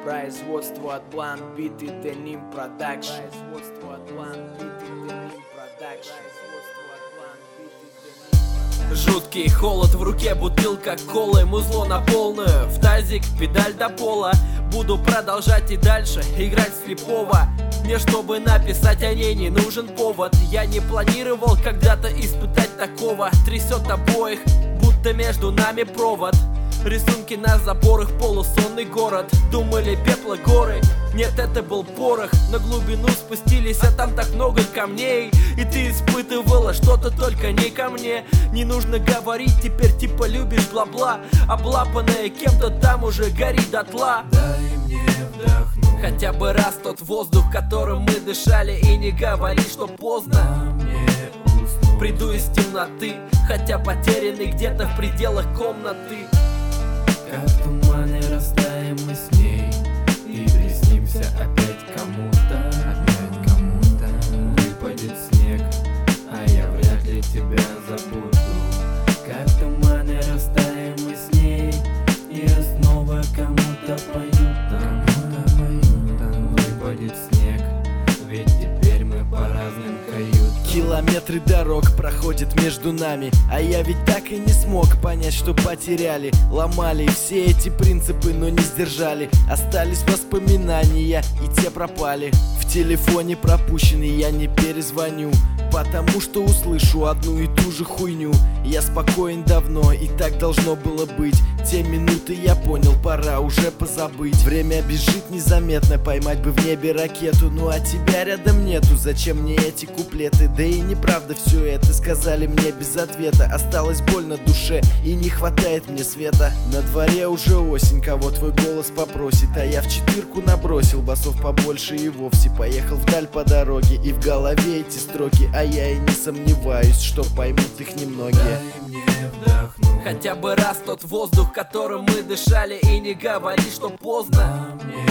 Производство от Блант Бит и Деним Продакшн. Производство от Блант Бит и Деним Продакшн. Жуткий холод, в руке бутылка колы, музло на полную, в тазик, педаль до пола. Буду продолжать и дальше играть слепого. Мне, чтобы написать о ней, не нужен повод. Я не планировал когда-то испытать такого. Трясет обоих, будто между нами провод. Рисунки на заборах, полусонный город. Думали, пепла горы, нет, это был порох. На глубину спустились, а там так много камней. И ты испытывала что-то, только не ко мне. Не нужно говорить, теперь типа любишь бла-бла. Облапанная кем-то там уже горит дотла. Дай мне вдохнуть хотя бы раз тот воздух, которым мы дышали. И не говори, что поздно. Приду из темноты, хотя потерянный где-то в пределах комнаты. Как в тумане растаем мы с ней и приснимся опять кому-то. Опять кому-то выпадет снег, а я вряд ли тебя забуду. Как в тумане растаем мы с ней и снова кому-то поют. Кому-то поют. Выпадет снег, ведь теперь мы по разным каютам. Километры дорог проходят между нами, а я ведь так и не смог понять, что потеряли. Ломали все эти принципы, но не сдержали. Остались воспоминания, и те пропали. В телефоне пропущенный, я не перезвоню, потому что услышу одну и ту же хуйню. Я спокоен давно, и так должно было быть. Те минуты я понял, пора уже позабыть. Время бежит незаметно, поймать бы в небе ракету. Ну а тебя рядом нету, зачем мне эти куплеты? Да и неправда все это, сказали мне без ответа. Осталось больно душе, и не хватает мне света. На дворе уже осень, кого твой голос попросит. А я в четырку набросил басов побольше и вовсе поехал вдаль по дороге. И в голове эти строки, а я и не сомневаюсь, что поймут их немногие. Дай мне вдохнуть хотя бы раз тот воздух, которым мы дышали. И не говори, что поздно.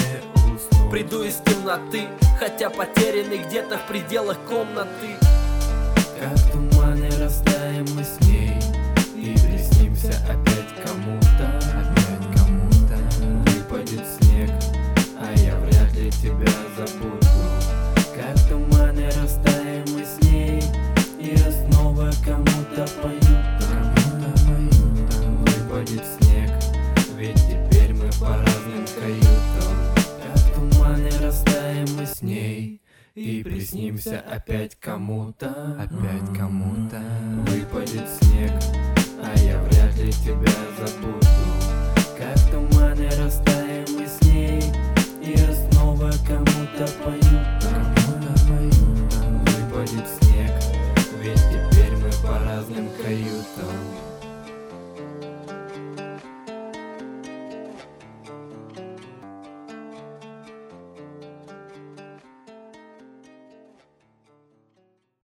Приду из темноты, хотя потерянный где-то в пределах комнаты. Как в тумане растаем мы с ней и приснимся опять кому-то. Опять кому-то выпадет снег, а я вряд ли тебя забуду. Как в тумане растаем мы с ней и снова кому-то поют. Кому-то поют. Выпадет снег, ведь теперь мы по разным каютам. Как в тумане растаем мы с ней и приснимся опять кому-то. Опять кому-то выпадет снег, а я вряд ли тебя забуду. Как в тумане растаем мы с ней и снова кому-то поют. Кому-то поют. Выпадет снег, ведь теперь мы по разным каютам.